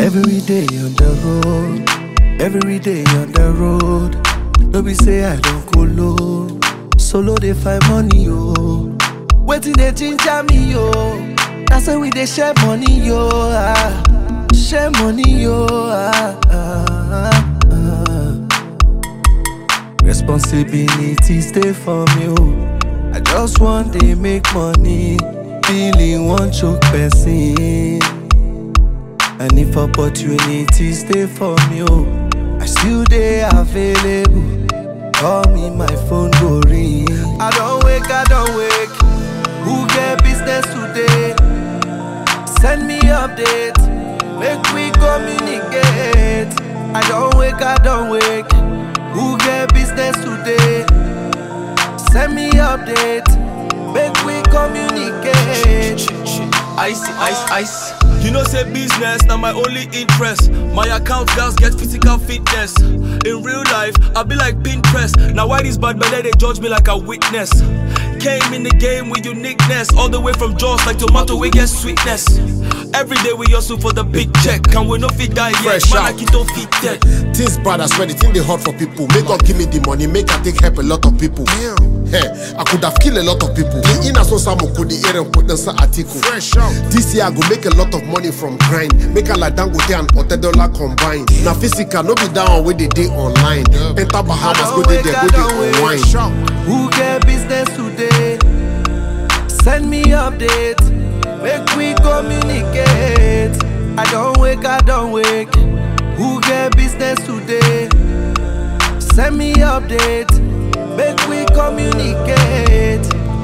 Every day on the road, every day on the road. No be say I don't go low, solo they find money yo. Waiting they ginger me yo. That's why we they share money yo. Share money yo. Responsibility stay for me yo. I just want to make money, feeling one choke person. And if opportunities stay for me, oh, I still they available. Call me, my phone go ring. I don't wake. Who get business today? Send me update, make we communicate. I don't wake. Who get business today? Send me update, make we communicate. Ice. You know say business, now my only interest. My account girls get physical fitness. In real life, I be like Pinterest. Now why these bad belly they judge me like a witness? Came in the game with uniqueness. All the way from jaws like tomato we get sweetness. Every day we hustle for the big check. And we no fit die yet, man like it don't fit dead. Things bad as well, the thing they hard for people. Make God give me the money, make I take help a lot of people. Hey, I could have killed a lot of people. In a so some could the air and put them some article. Fresh out. This year I go make a lot of money from grind. Make a like Dangote and $100 combined. Now physical, no be down with the day online. Enter Bahamas, go there, go there, wine. Who get business today? Send me update, make we communicate. I don't wake. Who get business today? Send me update, make we communicate.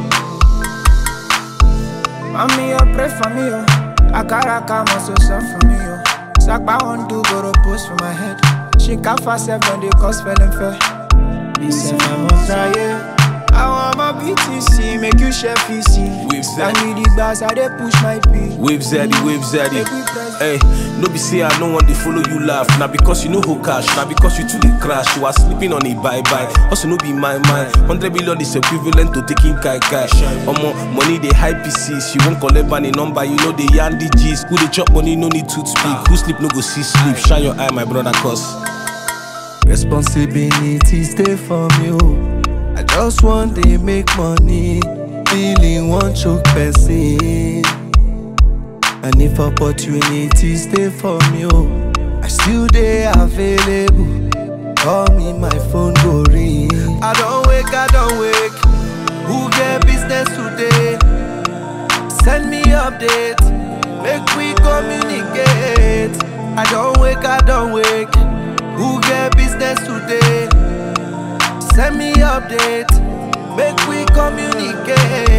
Mommy, you pray for me, yo. Akaraka must so for me, yo. Sakba won't do go to post for my head. She can't fast when they cause spelling fair. This is my must try, yeah. I want my BTC, make you share PC. With Zeddy. I need the bars, I they push my P. With Zeddy. Hey, no be say I don't want to follow you laugh. Now because you know who cash, now because you too dey crash. You are sleeping on it bye. Also no be my mind. 100 billion is equivalent to taking kai. Money they high PCs. You won't collect money number, you know they yarn the G's. Who they chop money, no need to speak. Who sleep, no go see sleep. Shine your eye, my brother, cause responsibility stay for me, oh. I just want to make money, feeling one choke person. And if opportunities stay for me, oh, I still they available. Call me, my phone go ring. I don't wake. Who get business today? Send me update, make we communicate. I don't wake. Who get business today? Send me update, make we communicate.